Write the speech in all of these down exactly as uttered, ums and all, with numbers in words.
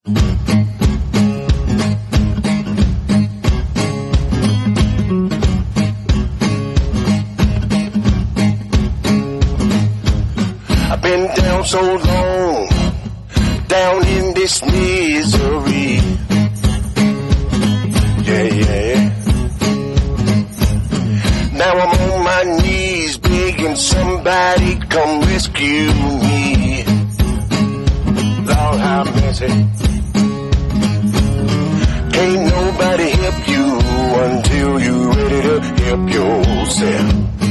I've been down so long, down in this misery. Yeah, yeah. Now I'm on my knees begging somebody come rescue me. Lord have mercy. Can't nobody help you until you're ready to help yourself.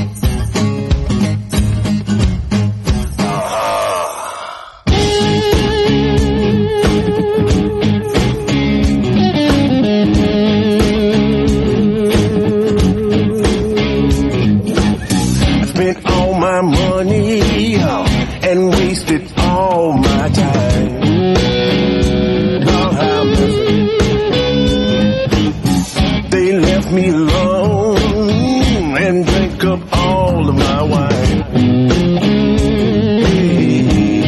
Money and wasted all my time. Lord have mercy. They left me alone and drank up all of my wine. Hey.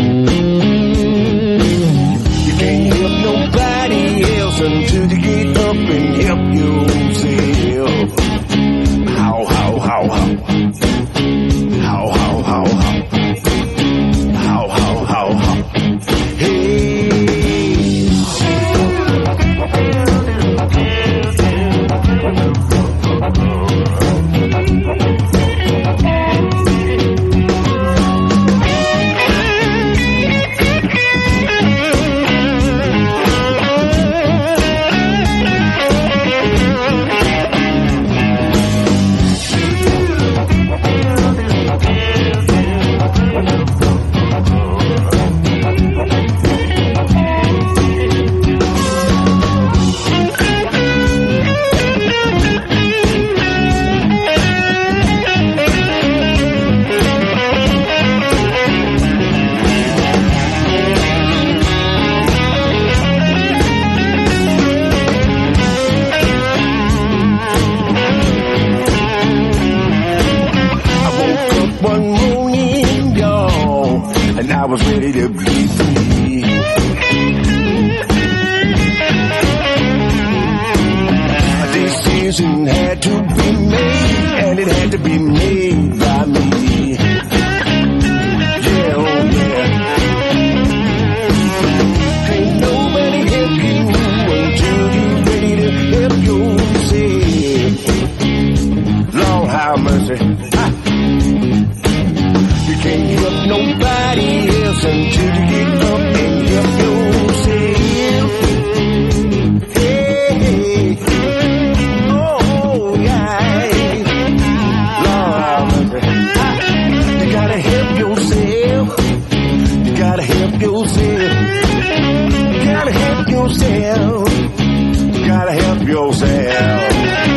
You can't help nobody else until you get up and help yourself. How, how, how, how. How, how, how, how, how, how, how, how, hey. One morning, y'all, and I was ready to be free. A decision had to be made, and it had to be made by me. Yeah, oh yeah. Ain't nobody help you until you're ready to help yourself. Lord have mercy. Ha. You can't help nobody else until you get up and help yourself. Hey, oh yeah, Lord, you gotta help yourself. You gotta help yourself. You gotta help yourself. You gotta help yourself.